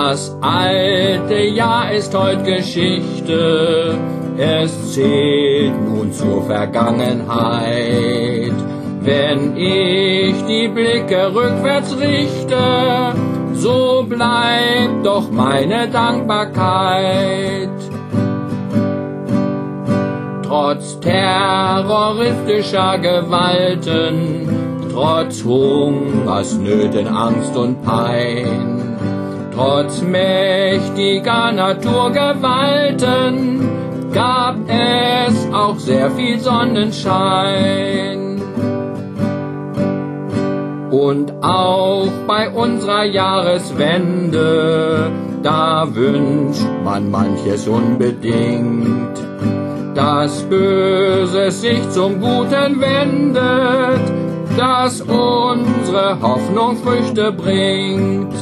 Das alte Jahr ist heut Geschichte, es zählt nun zur Vergangenheit. Wenn ich die Blicke rückwärts richte, so bleibt doch meine Dankbarkeit. Trotz terroristischer Gewalten, trotz Hungersnöten, Angst und Pein, trotz mächtiger Naturgewalten gab es auch sehr viel Sonnenschein. Und auch bei unserer Jahreswende, da wünscht man manches unbedingt, dass Böses sich zum Guten wendet, dass unsere Hoffnung Früchte bringt.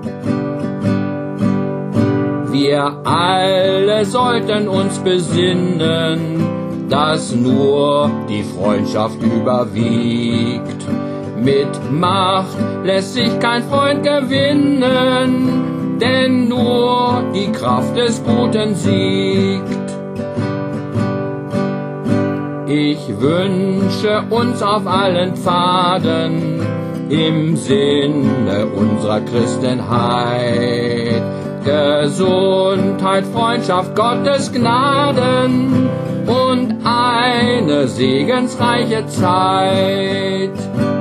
Wir alle sollten uns besinnen, dass nur die Freundschaft überwiegt. Mit Macht lässt sich kein Freund gewinnen, denn nur die Kraft des Guten siegt. Ich wünsche uns auf allen Pfaden im Sinne unserer Christenheit Gesundheit, Freundschaft, Gottes Gnaden und eine segensreiche Zeit.